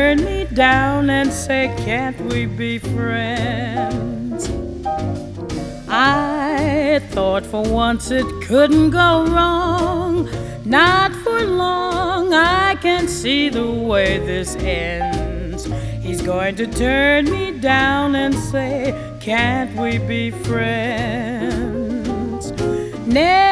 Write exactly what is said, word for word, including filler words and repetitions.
turn me down and say, can't we be friends? I thought for once it couldn't go wrong. Not for long, I can see the way this ends. He's going to turn me down and say, can't we be friends? Never